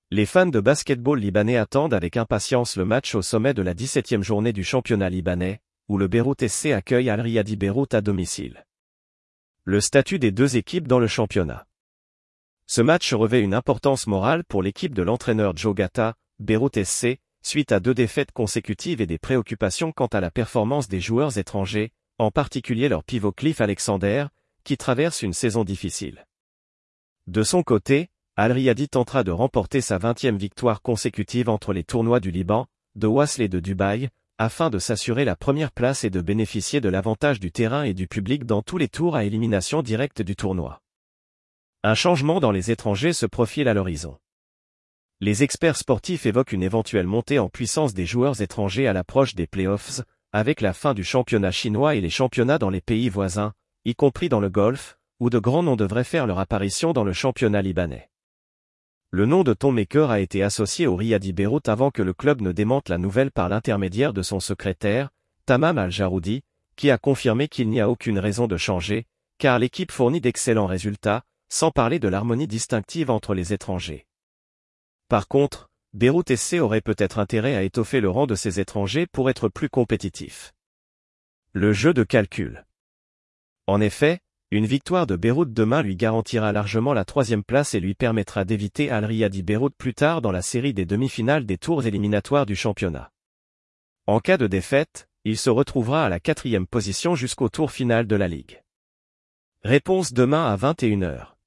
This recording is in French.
Les fans de basket-ball libanais attendent avec impatience le match au sommet de la 17e journée du championnat libanais, où le Beyrouth SC accueille Al Riyadi Beyrouth à domicile. Le statut des deux équipes dans le championnat. Ce match revêt une importance morale pour l'équipe de l'entraîneur Joe Gata, Beyrouth SC, suite à 2 défaites consécutives et des préoccupations quant à la performance des joueurs étrangers, en particulier leur pivot Cliff Alexander, qui traverse une saison difficile. De son côté, Al Riyadi tentera de remporter sa 20e victoire consécutive entre les tournois du Liban, de Wasl et de Dubaï, afin de s'assurer la première place et de bénéficier de l'avantage du terrain et du public dans tous les tours à élimination directe du tournoi. Un changement dans les étrangers se profile à l'horizon. Les experts sportifs évoquent une éventuelle montée en puissance des joueurs étrangers à l'approche des playoffs, avec la fin du championnat chinois et les championnats dans les pays voisins, y compris dans le Golfe, où de grands noms devraient faire leur apparition dans le championnat libanais. Le nom de Thon Maker a été associé au Riyadi Beyrouth avant que le club ne démente la nouvelle par l'intermédiaire de son secrétaire, Tamam Al-Jaroudi, qui a confirmé qu'il n'y a aucune raison de changer, car l'équipe fournit d'excellents résultats, sans parler de l'harmonie distinctive entre les étrangers. Par contre, Beyrouth SC aurait peut-être intérêt à étoffer le rang de ses étrangers pour être plus compétitif. Le jeu de calcul. En effet, une victoire de Beyrouth demain lui garantira largement la 3e place et lui permettra d'éviter Al Riyadi Beyrouth plus tard dans la série des demi-finales des tours éliminatoires du championnat. En cas de défaite, il se retrouvera à la 4e position jusqu'au tour final de la Ligue. Réponse demain à 21h.